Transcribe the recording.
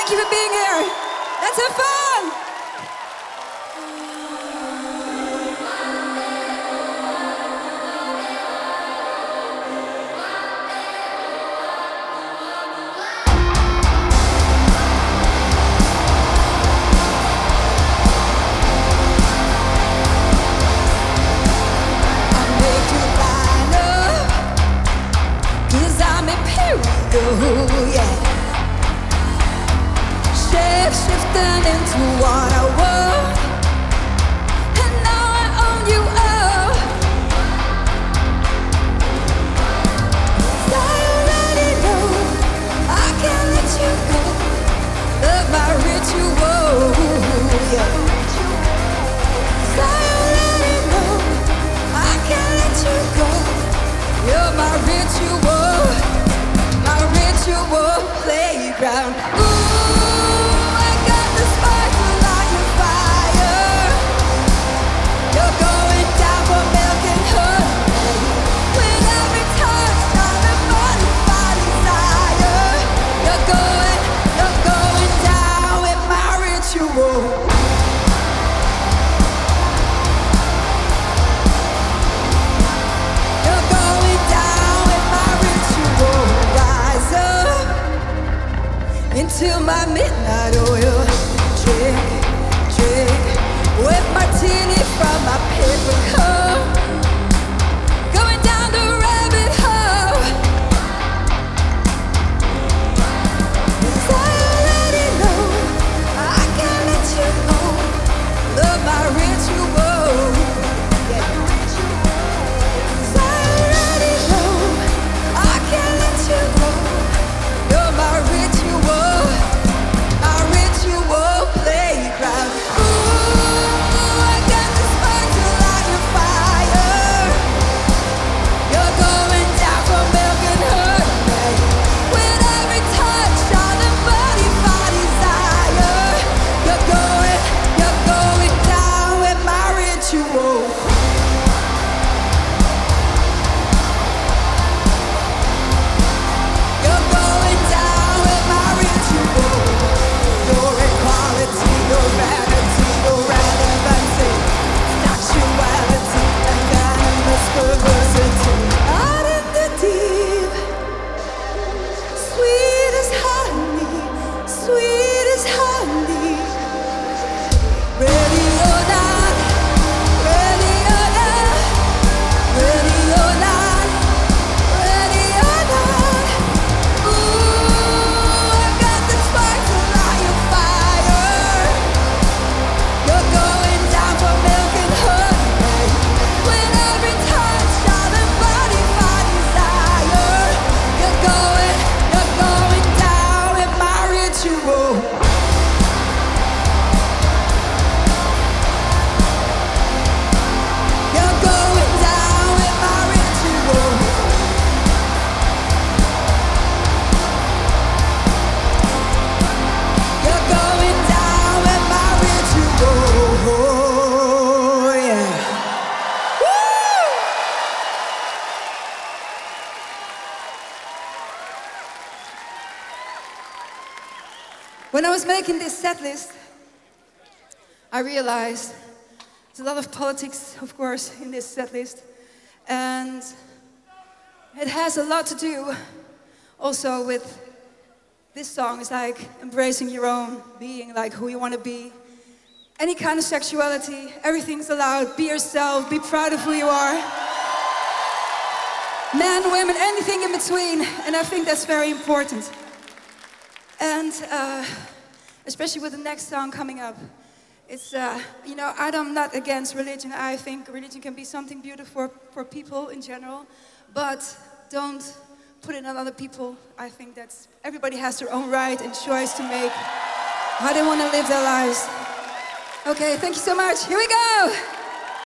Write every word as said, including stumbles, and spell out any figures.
Thank you for being here. Let's have fun. Oh, yeah. Shape shifting into what I want, and now I own you all. I already know I can't let you go. Love my ritual, yeah. I already know I can't let you go. You're my ritual. Ritual playground. Ooh, I got the spark to light your fire. You're going down for milk and honey. With every touch on the body, body desire. You're going, you're going down with my ritual. Into my midnight oil, drink, drink, with martini from my paper cup, going down the rabbit hole. 'Cause I already know I can't let you go. Love my ritual, yeah. 'Cause I already know I can't let you go. You're my ritual. Playground. Ooh, I got the spark to light your fire. You're going down for milk and honey. With every touch on the body, body desire. You're going, you're going down with my ritual. You're going down with my ritual. Your equality, your vanity, your relevancy, sexuality, and venomous perversity. Out in the deep, sweet as honey, sweet as honey. Ready or not, ready or not, ready or not, ready or not. Ooh, I got the spark to light your fire. You're going down for milk and honey. With every touch on the body, body desire. You're going, you're going down with my ritual. You're going down with my ritual. You're going down with my ritual, yeah. Woo! When I was making this set list, I realized there's a lot of politics, of course, in this set list, and it has a lot to do also with this song. Is like embracing your own being, like who you want to be. Any kind of sexuality, everything's allowed. Be yourself, be proud of who you are. Men, women, anything in between, and I think that's very important. And uh, especially with the next song coming up, it's, uh, you know, I'm not against religion. I think religion can be something beautiful for, for people in general, but don't put it on other people. I think that's, everybody has their own right and choice to make how they want to live their lives. Okay, thank you so much. Here we go.